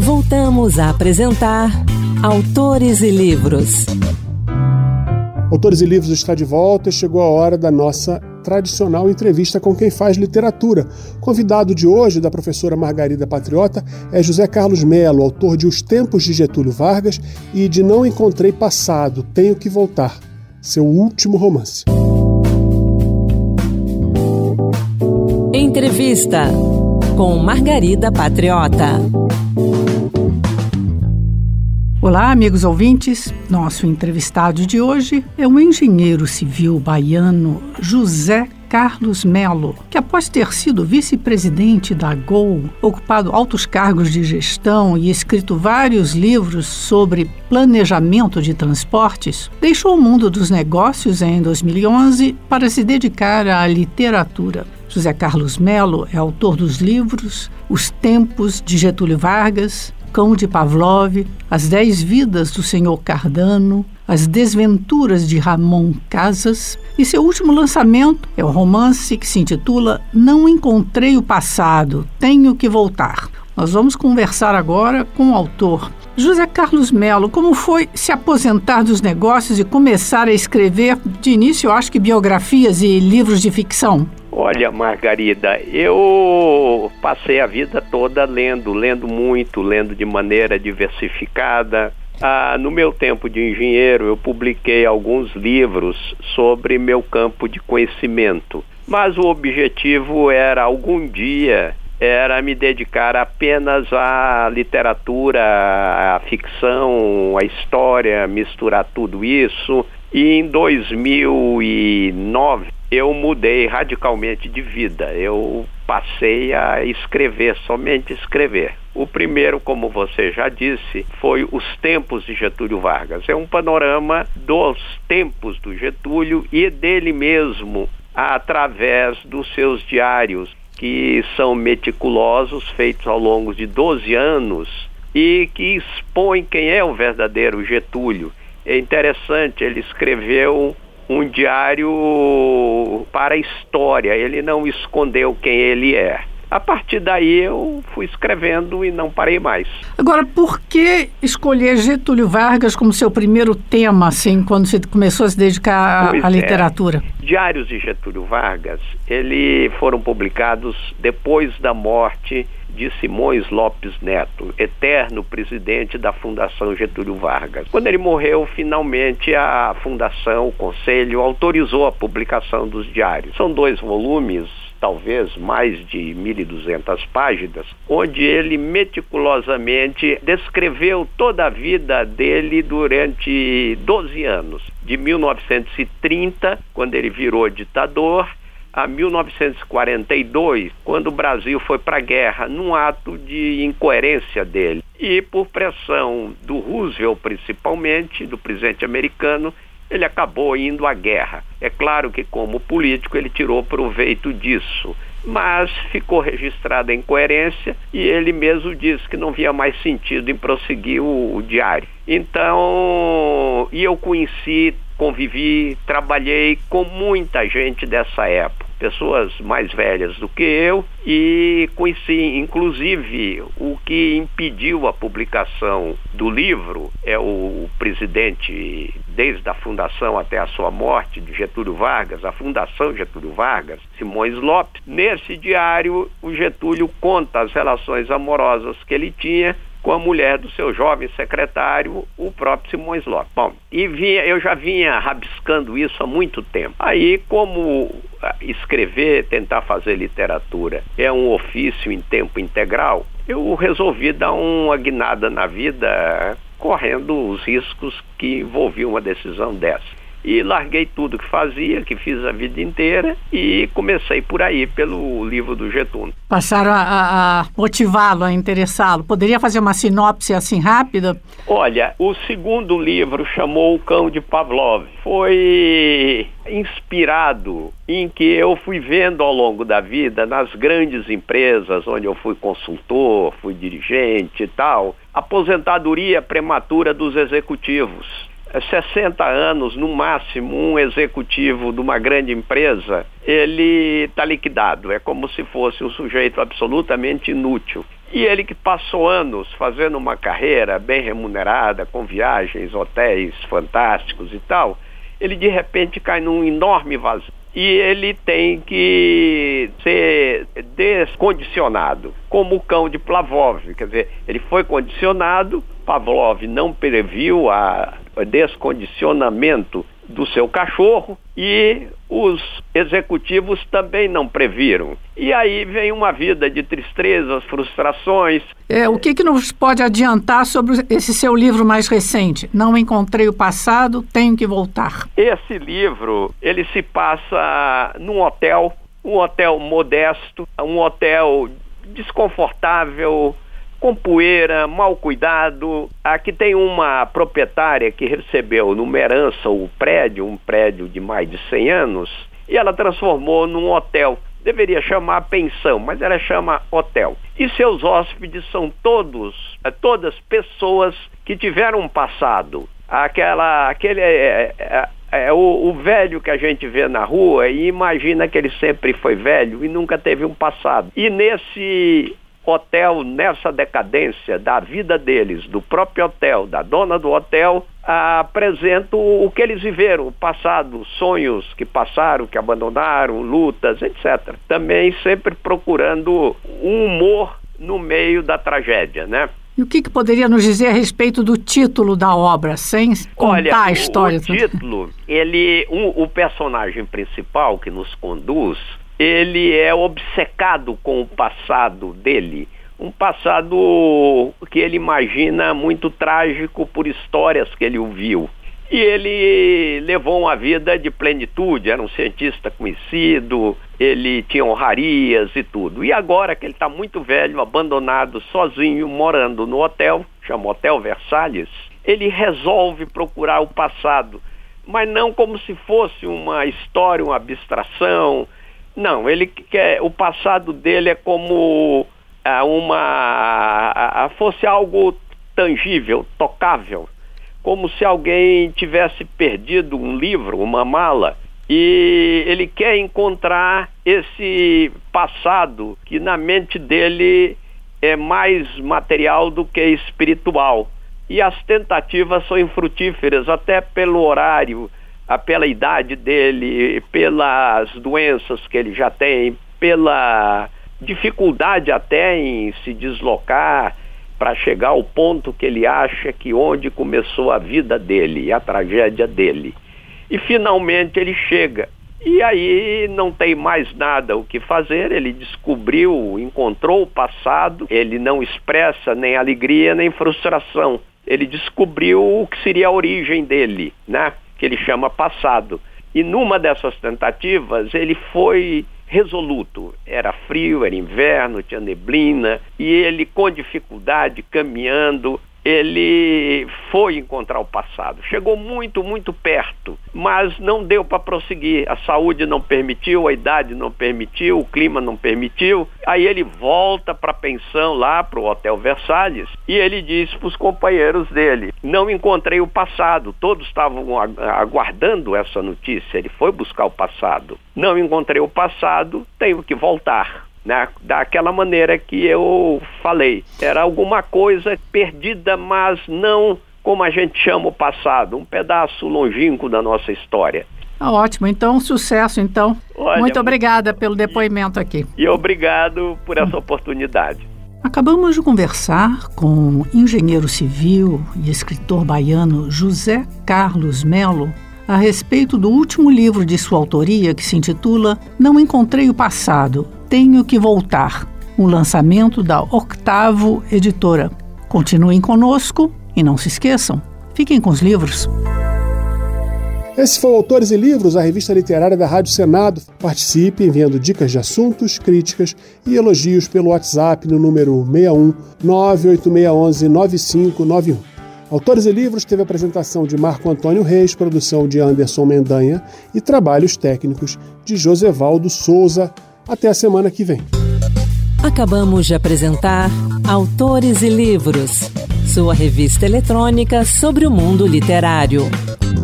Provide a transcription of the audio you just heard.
Voltamos a apresentar Autores e Livros. Autores e Livros está de volta e chegou a hora da nossa tradicional entrevista com quem faz literatura. Convidado de hoje, da professora Margarida Patriota, é José Carlos Melo, autor de Os Tempos de Getúlio Vargas e de Não Encontrei Passado, Tenho que Voltar, seu último romance. Entrevista com Margarida Patriota. Olá, amigos ouvintes. Nosso entrevistado de hoje é o engenheiro civil baiano José Carlos Melo, que após ter sido vice-presidente da Gol, ocupado altos cargos de gestão e escrito vários livros sobre planejamento de transportes, deixou o mundo dos negócios em 2011 para se dedicar à literatura. José Carlos Melo é autor dos livros Os Tempos de Getúlio Vargas, Cão de Pavlov, As 10 Vidas do Senhor Cardano, As Desventuras de Ramon Casas, e seu último lançamento é o romance que se intitula Não Encontrei o Passado, Tenho que Voltar. Nós vamos conversar agora com o autor. José Carlos Melo, como foi se aposentar dos negócios e começar a escrever, de início, eu acho que biografias e livros de ficção? Olha, Margarida, eu passei a vida toda lendo muito, lendo de maneira diversificada. No meu tempo de engenheiro, eu publiquei alguns livros sobre meu campo de conhecimento. Mas o objetivo era, algum dia, me dedicar apenas à literatura, à ficção, à história, misturar tudo isso. E em 2009, eu mudei radicalmente de vida. Eu passei a escrever, somente escrever. O primeiro, como você já disse, foi Os Tempos de Getúlio Vargas. É um panorama dos tempos do Getúlio e dele mesmo, através dos seus diários, que são meticulosos, feitos ao longo de 12 anos e que expõem quem é o verdadeiro Getúlio. É interessante, ele escreveu um diário para a história, ele não escondeu quem ele é. A partir daí eu fui escrevendo e não parei mais. Agora, por que escolher Getúlio Vargas como seu primeiro tema, assim, quando você começou a se dedicar à literatura? Diários de Getúlio Vargas, foram publicados depois da morte de Simões Lopes Neto, eterno presidente da Fundação Getúlio Vargas. Quando ele morreu, finalmente a Fundação, o Conselho, autorizou a publicação dos diários. São 2 volumes, talvez mais de 1.200 páginas, onde ele meticulosamente descreveu toda a vida dele durante 12 anos, de 1930, quando ele virou ditador, a 1942, quando o Brasil foi para a guerra, num ato de incoerência dele. E por pressão do Roosevelt, principalmente, do presidente americano, ele acabou indo à guerra. É claro que, como político, ele tirou proveito disso, mas ficou registrada a incoerência e ele mesmo disse que não via mais sentido em prosseguir o diário. Então, eu convivi, trabalhei com muita gente dessa época, pessoas mais velhas do que eu, e conheci, inclusive, o que impediu a publicação do livro é o presidente, desde a fundação até a sua morte, de Getúlio Vargas, a Fundação Getúlio Vargas, Simões Lopes. Nesse diário, o Getúlio conta as relações amorosas que ele tinha com a mulher do seu jovem secretário, o próprio Simões Lopes. Bom, eu já vinha rabiscando isso há muito tempo. Aí, como escrever, tentar fazer literatura é um ofício em tempo integral, eu resolvi dar uma guinada na vida, correndo os riscos que envolviam uma decisão dessa. E larguei tudo que fazia, que fiz a vida inteira, e comecei por aí, pelo livro do Getúlio. Passaram a motivá-lo, a interessá-lo. Poderia fazer uma sinopse assim rápida? Olha, o segundo livro chamou O Cão de Pavlov. Foi inspirado em que eu fui vendo ao longo da vida, nas grandes empresas onde eu fui consultor, fui dirigente e tal, aposentadoria prematura dos executivos. 60 anos, no máximo, um executivo de uma grande empresa, ele está liquidado. É como se fosse um sujeito absolutamente inútil. E ele que passou anos fazendo uma carreira bem remunerada, com viagens, hotéis fantásticos e tal, ele de repente cai num enorme vazio. E ele tem que ser descondicionado, como o cão de Pavlov. Quer dizer, ele foi condicionado, Pavlov não previu o descondicionamento do seu cachorro e os executivos também não previram. E aí vem uma vida de tristezas, frustrações. O que nos pode adiantar sobre esse seu livro mais recente? Não encontrei o passado, tenho que voltar. Esse livro, ele se passa num hotel, um hotel modesto, um hotel desconfortável, com poeira, mal cuidado. Aqui tem uma proprietária que recebeu numa herança um prédio de mais de 100 anos, e ela transformou num hotel. Deveria chamar pensão, mas ela chama hotel. E seus hóspedes são todas pessoas que tiveram um passado. O velho que a gente vê na rua e imagina que ele sempre foi velho e nunca teve um passado. E nesse hotel, nessa decadência da vida deles, do próprio hotel, da dona do hotel, apresento o que eles viveram, o passado, sonhos que passaram, que abandonaram, lutas, etc. Também sempre procurando um humor no meio da tragédia, né? E o que poderia nos dizer a respeito do título da obra, sem contar a história? O título, o personagem principal que nos conduz, ele é obcecado com o passado dele, um passado que ele imagina muito trágico por histórias que ele ouviu. E ele levou uma vida de plenitude, era um cientista conhecido, ele tinha honrarias e tudo. E agora que ele está muito velho, abandonado, sozinho, morando no hotel, chama Hotel Versalhes, ele resolve procurar o passado, mas não como se fosse uma história, uma abstração. Não, o passado dele é como fosse algo tangível, tocável, como se alguém tivesse perdido um livro, uma mala, e ele quer encontrar esse passado que na mente dele é mais material do que espiritual. E as tentativas são infrutíferas, até pelo horário, pela idade dele, pelas doenças que ele já tem, pela dificuldade até em se deslocar para chegar ao ponto que ele acha que onde começou a vida dele, a tragédia dele. E finalmente ele chega. E aí não tem mais nada o que fazer, ele encontrou o passado, ele não expressa nem alegria nem frustração. Ele descobriu o que seria a origem dele, né? Que ele chama passado. E numa dessas tentativas ele foi resoluto. Era frio, era inverno, tinha neblina, e ele com dificuldade, caminhando, ele foi encontrar o passado. Chegou muito, muito perto, mas não deu para prosseguir. A saúde não permitiu, a idade não permitiu, o clima não permitiu. Aí ele volta para a pensão lá, para o Hotel Versalhes, e ele diz para os companheiros dele: não encontrei o passado. Todos estavam aguardando essa notícia. Ele foi buscar o passado. Não encontrei o passado, tenho que voltar. Daquela maneira que eu falei. Era alguma coisa perdida, mas não como a gente chama o passado, um pedaço longínquo da nossa história. Ótimo, então sucesso então. Olha, muito obrigada pelo depoimento aqui. E obrigado por essa oportunidade. Acabamos de conversar com o engenheiro civil e escritor baiano José Carlos Melo a respeito do último livro de sua autoria, que se intitula Não Encontrei o Passado, Tenho que Voltar, um lançamento da Octavo Editora. Continuem conosco e não se esqueçam, fiquem com os livros. Esse foi o Autores e Livros, a revista literária da Rádio Senado. Participe enviando dicas de assuntos, críticas e elogios pelo WhatsApp no número 61 98611 9591. Autores e Livros teve apresentação de Marco Antônio Reis, produção de Anderson Mendanha e trabalhos técnicos de Josevaldo Souza. Até a semana que vem. Acabamos de apresentar Autores e Livros, sua revista eletrônica sobre o mundo literário.